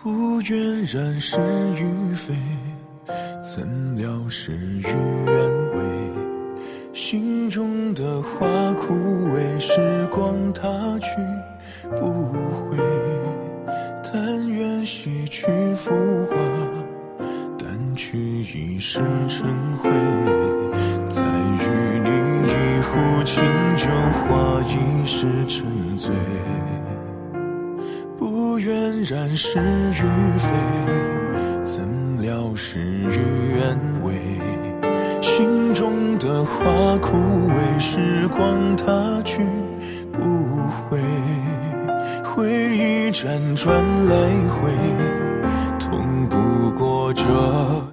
不愿染是与非，怎料事与愿违。心中的花枯萎，时光它去不回。但愿洗去浮华，淡去一身尘灰。再与你一壶清酒，话一时沉醉。不愿染是与非，怎料事与愿违。心中的花枯萎，时光它去不回。回忆辗转来回，痛不过这